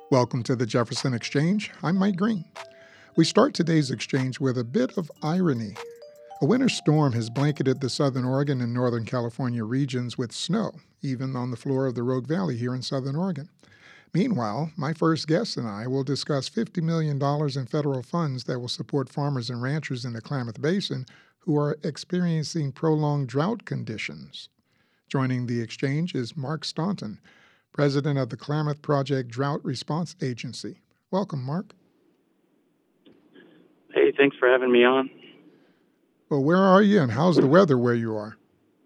Welcome to the Jefferson Exchange. I'm Mike Green. We start today's exchange with a bit of irony. A winter storm has blanketed the southern Oregon and northern California regions with snow, even on the floor of the Rogue Valley here in southern Oregon. Meanwhile, my first guest and I will discuss $50 million in federal funds that will support farmers and ranchers in the Klamath Basin who are experiencing prolonged drought conditions. Joining the exchange is Mark Staunton, president of the Klamath Project Drought Response Agency. Welcome, Mark. Hey, thanks for having me on. Well, where are you and how's the weather where you are?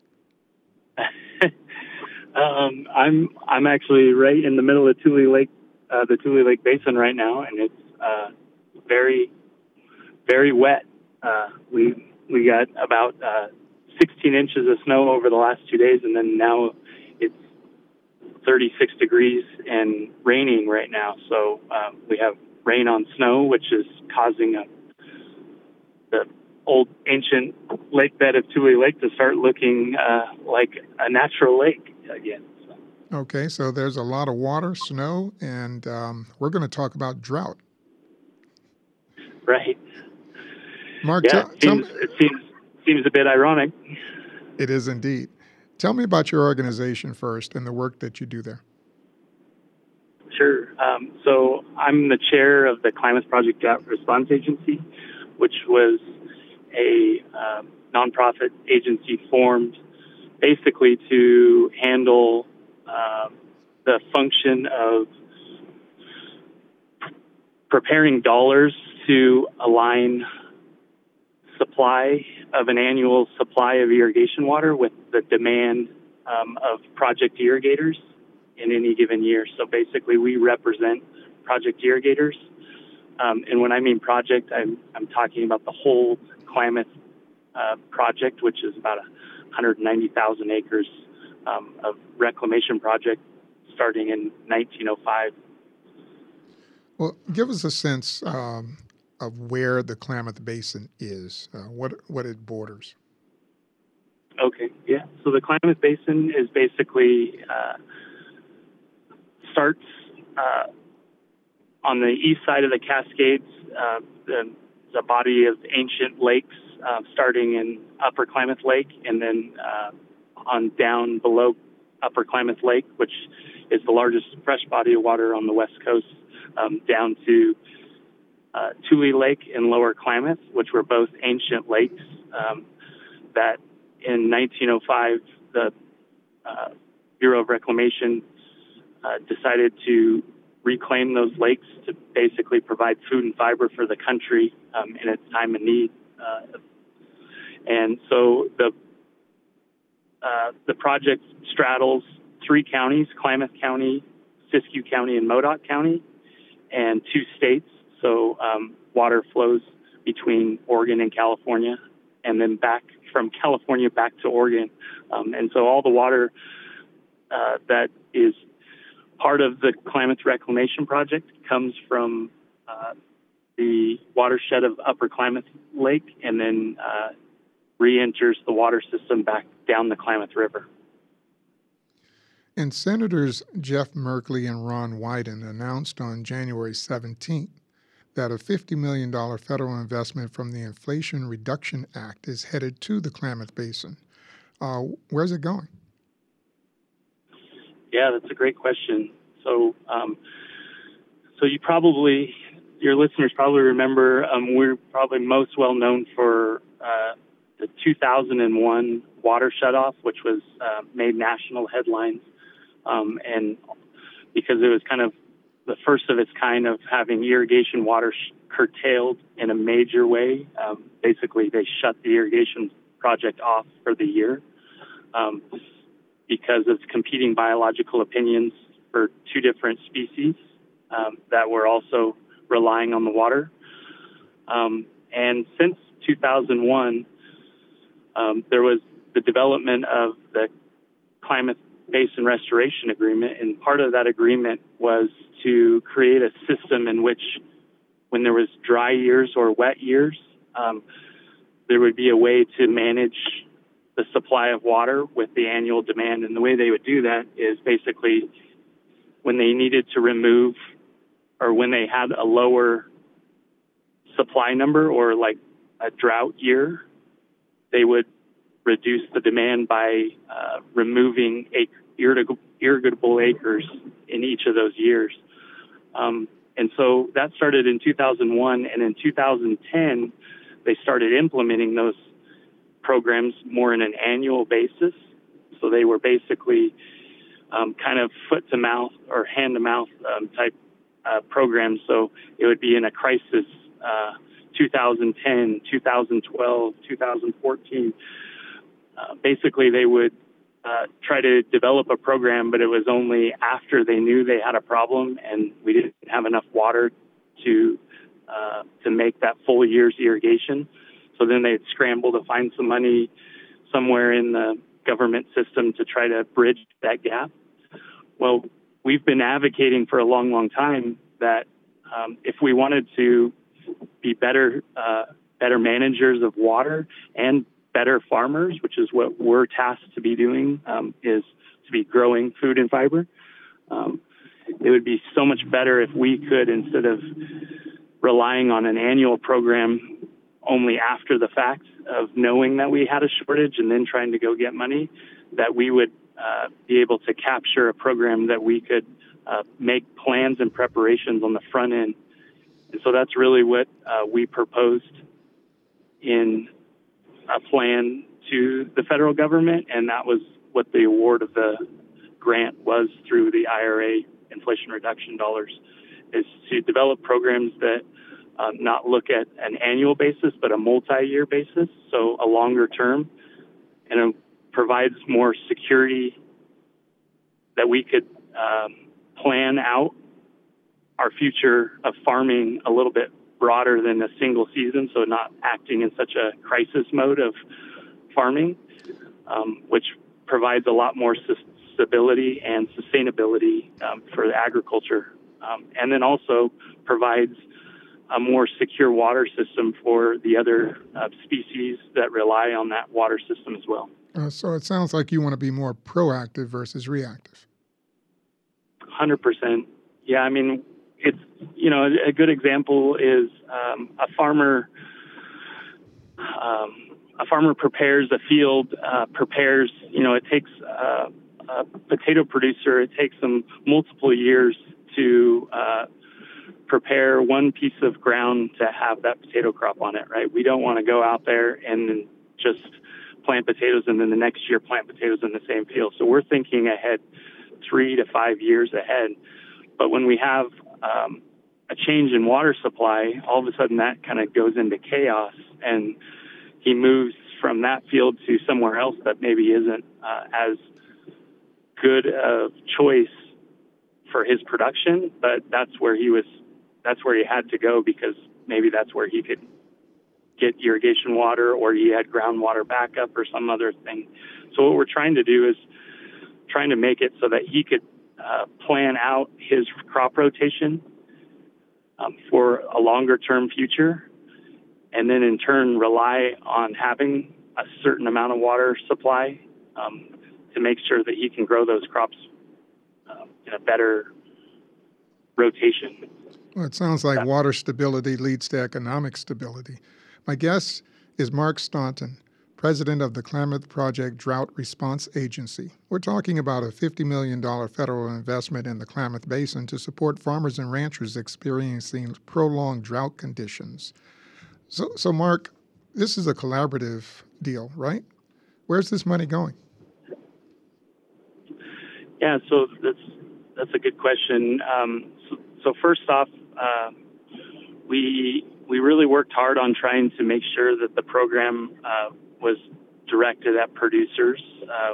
I'm actually right in the middle of Tule Lake, the Tule Lake Basin right now, and it's very, very wet. We got about 16 inches of snow over the last 2 days, and then now it's 36 degrees and raining right now. So we have rain on snow, which is causing the old ancient lake bed of Tule Lake to start looking like a natural lake again. Okay, so there's a lot of water, snow, and we're going to talk about drought. Right. Mark, yeah, it seems a bit ironic. It is indeed. Tell me about your organization first and the work that you do there. Sure. So I'm the chair of the Klamath Project Drought Response Agency, which was a nonprofit agency formed basically to handle the function of preparing dollars to align supply of an annual supply of irrigation water with the demand of project irrigators in any given year. So basically we represent project irrigators. And when I mean project, I'm talking about the whole Klamath project, which is about 190,000 acres of reclamation project starting in 1905. Well, give us a sense of where the Klamath Basin is, what it borders. Okay, yeah. So the Klamath Basin is basically starts on the east side of the Cascades, the body of ancient lakes starting in Upper Klamath Lake, and then on down below Upper Klamath Lake, which is the largest fresh body of water on the west coast, down to Tule Lake and Lower Klamath, which were both ancient lakes that in 1905 the Bureau of Reclamation decided to reclaim those lakes to basically provide food and fiber for the country in its time of need. And so the project straddles three counties, Klamath County, Siskiyou County, and Modoc County, and two states. So water flows between Oregon and California, and then back from California back to Oregon. And so all the water that is part of the Klamath Reclamation Project comes from the watershed of Upper Klamath Lake and then re-enters the water system back down the Klamath River. And Senators Jeff Merkley and Ron Wyden announced on January 17th that a $50 million federal investment from the Inflation Reduction Act is headed to the Klamath Basin. Where's it going? Yeah, that's a great question. So, your listeners probably remember, we're probably most well known for the 2001 water shutoff, which was made national headlines, and because it was kind of the first of its kind of having irrigation water curtailed in a major way. Basically, they shut the irrigation project off for the year because of competing biological opinions for two different species that were also relying on the water. And since 2001, there was the development of the Klamath Basin Restoration Agreement, and part of that agreement was to create a system in which when there was dry years or wet years, there would be a way to manage the supply of water with the annual demand. And the way they would do that is basically when they needed to remove or when they had a lower supply number or like a drought year, they would reduce the demand by removing irrigable acres in each of those years. And so that started in 2001, and in 2010, they started implementing those programs more on an annual basis. So they were basically kind of foot to mouth or hand to mouth type programs. So it would be in a crisis, 2010, 2012, 2014. Basically, they would try to develop a program, but it was only after they knew they had a problem and we didn't have enough water to make that full year's irrigation. So then they'd scramble to find some money somewhere in the government system to try to bridge that gap. Well, we've been advocating for a long, long time that if we wanted to be better managers of water and better farmers, which is what we're tasked to be doing, is to be growing food and fiber. It would be so much better if we could, instead of relying on an annual program only after the fact of knowing that we had a shortage and then trying to go get money, that we would be able to capture a program that we could make plans and preparations on the front end. And so that's really what we proposed in a plan to the federal government, and that was what the award of the grant was through the IRA Inflation Reduction dollars, is to develop programs that not look at an annual basis, but a multi-year basis, so a longer term, and it provides more security that we could plan out our future of farming a little bit broader than a single season, so not acting in such a crisis mode of farming, which provides a lot more stability and sustainability for the agriculture, and then also provides a more secure water system for the other species that rely on that water system as well. So it sounds like you want to be more proactive versus reactive. 100%. Yeah, I mean, it's, a good example is a farmer prepares a field, it takes a potato producer, it takes them multiple years to prepare one piece of ground to have that potato crop on it, right? We don't want to go out there and just plant potatoes and then the next year plant potatoes in the same field. So we're thinking ahead 3 to 5 years ahead. But when we have a change in water supply, all of a sudden that kind of goes into chaos, and he moves from that field to somewhere else that maybe isn't as good of choice for his production, but that's where he had to go because maybe that's where he could get irrigation water, or he had groundwater backup or some other thing. So what we're trying to do is trying to make it so that he could plan out his crop rotation for a longer term future, and then in turn rely on having a certain amount of water supply to make sure that he can grow those crops in a better rotation. Well, it sounds like water stability leads to economic stability. My guest is Mark Staunton, president of the Klamath Project Drought Response Agency. We're talking about a $50 million federal investment in the Klamath Basin to support farmers and ranchers experiencing prolonged drought conditions. So Mark, this is a collaborative deal, right? Where's this money going? Yeah, so that's a good question. So first off, we really worked hard on trying to make sure that the program was directed at producers.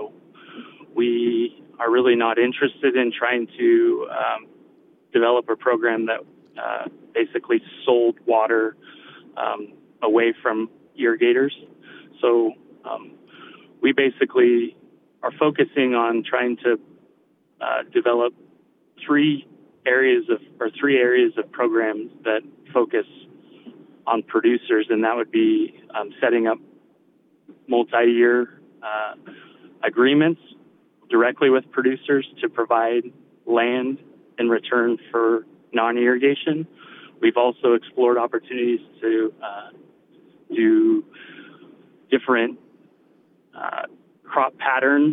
We are really not interested in trying to develop a program that basically sold water away from irrigators. So we basically are focusing on trying to develop three areas of programs that focus on producers, and that would be setting up multi-year agreements directly with producers to provide land in return for non-irrigation. We've also explored opportunities to do different crop pattern.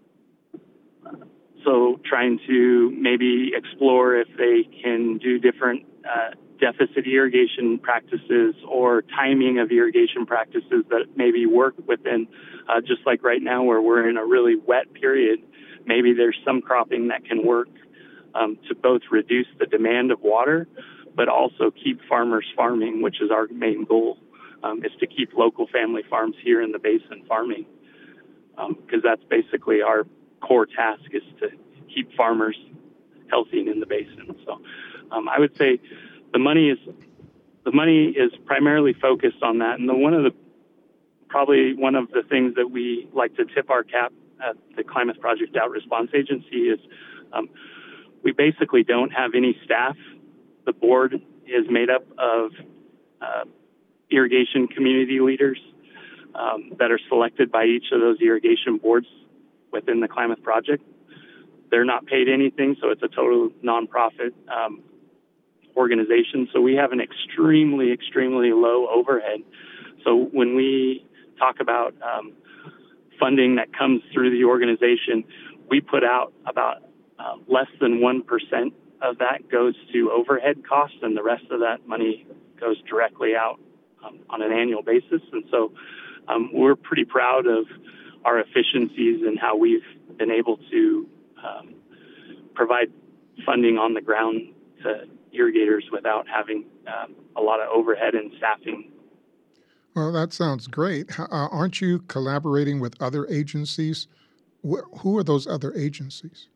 So trying to maybe explore if they can do different deficit irrigation practices or timing of irrigation practices that maybe work within, just like right now where we're in a really wet period, maybe there's some cropping that can work to both reduce the demand of water, but also keep farmers farming, which is our main goal, is to keep local family farms here in the basin farming, because that's basically our core task, is to keep farmers healthy in the basin. So I would say the money is primarily focused on that. And one of the things that we like to tip our cap at the Klamath Project Drought Response Agency is we basically don't have any staff. The board is made up of irrigation community leaders that are selected by each of those irrigation boards within the Klamath Project. They're not paid anything, so it's a total nonprofit organization. So we have an extremely, extremely low overhead. So when we talk about funding that comes through the organization, we put out about less than 1% of that goes to overhead costs, and the rest of that money goes directly out on an annual basis. And so we're pretty proud of our efficiencies and how we've been able to provide funding on the ground to irrigators without having a lot of overhead and staffing. Well, that sounds great. Aren't you collaborating with other agencies? Who are those other agencies?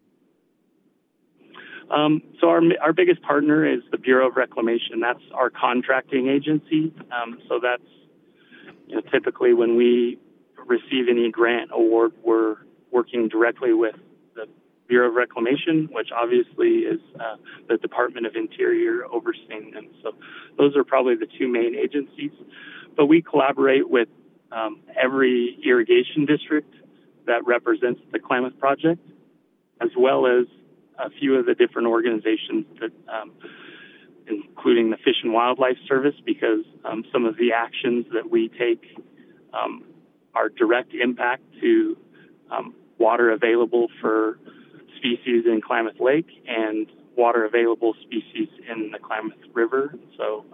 So our biggest partner is the Bureau of Reclamation. That's our contracting agency. So that's typically when we receive any grant award, we're working directly with the Bureau of Reclamation, which obviously is the Department of Interior overseeing them. So those are probably the two main agencies. But we collaborate with every irrigation district that represents the Klamath Project, as well as a few of the different organizations that, including the Fish and Wildlife Service, because some of the actions that we take are direct impact to water available for species in Klamath Lake and water available species in the Klamath River. So,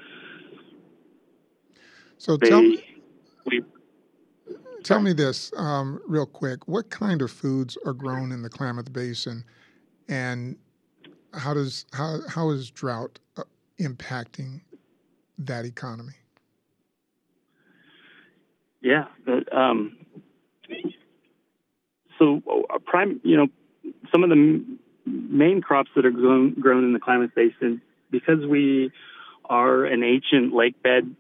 tell me this real quick. What kind of foods are grown in the Klamath Basin, and how is drought impacting that economy? Yeah. Some of the main crops that are grown in the Klamath Basin, because we are an ancient lake bed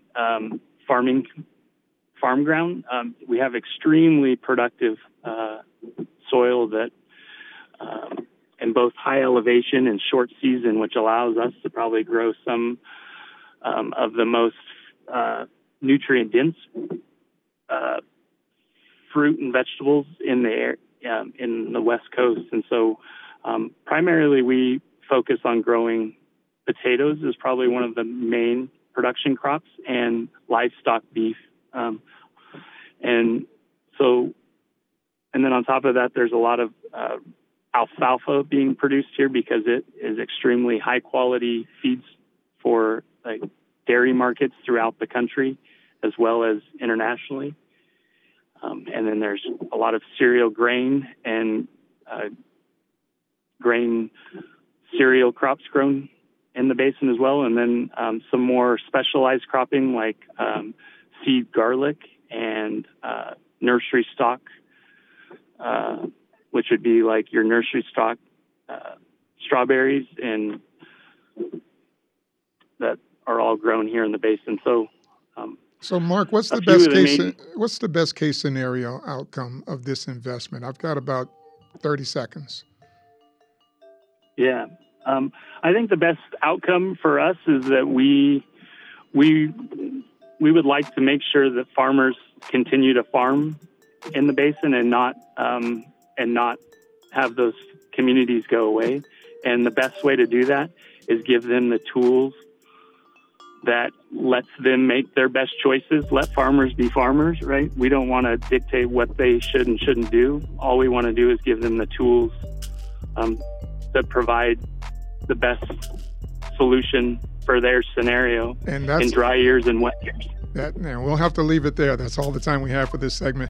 farm ground, we have extremely productive soil that in both high elevation and short season, which allows us to probably grow some of the most nutrient dense fruit and vegetables in the West Coast. And so primarily we focus on growing potatoes is probably one of the main production crops, and livestock beef. And then on top of that, there's a lot of alfalfa being produced here because it is extremely high quality feeds for like dairy markets throughout the country as well as internationally. And then there's a lot of cereal grain and grain cereal crops grown in the basin as well. And then some more specialized cropping like seed garlic and nursery stock, which would be like your nursery stock strawberries, and that are all grown here in the basin. So Mark, what's the best case scenario outcome of this investment? I've got about 30 seconds. Yeah. I think the best outcome for us is that we would like to make sure that farmers continue to farm in the basin and not have those communities go away. And the best way to do that is give them the tools that lets them make their best choices. Let farmers be farmers, right? We don't want to dictate what they should and shouldn't do. All we want to do is give them the tools that provide the best solution for their scenario in dry years and wet years. We'll have to leave it there. That's all the time we have for this segment.